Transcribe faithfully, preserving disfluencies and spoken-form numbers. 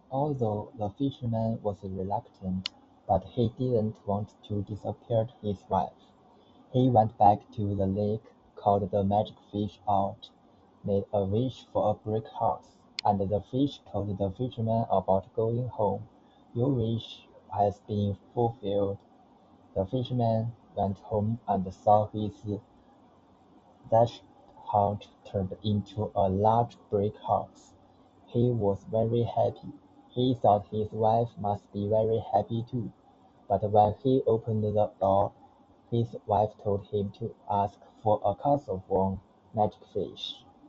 Although the fisherman was reluctant, but he didn't want to disappoint his wife. He went back to the lake, called the magic fish out, made a wish for a brick house, and the fish told the fisherman about going home. "Your wish has been fulfilled." The fisherman went home and saw his thatched hut turned into a large brick house. He was very happy. He thought his wife must be very happy too. But when he opened the door, his wife told him to ask for a castle for magic fish.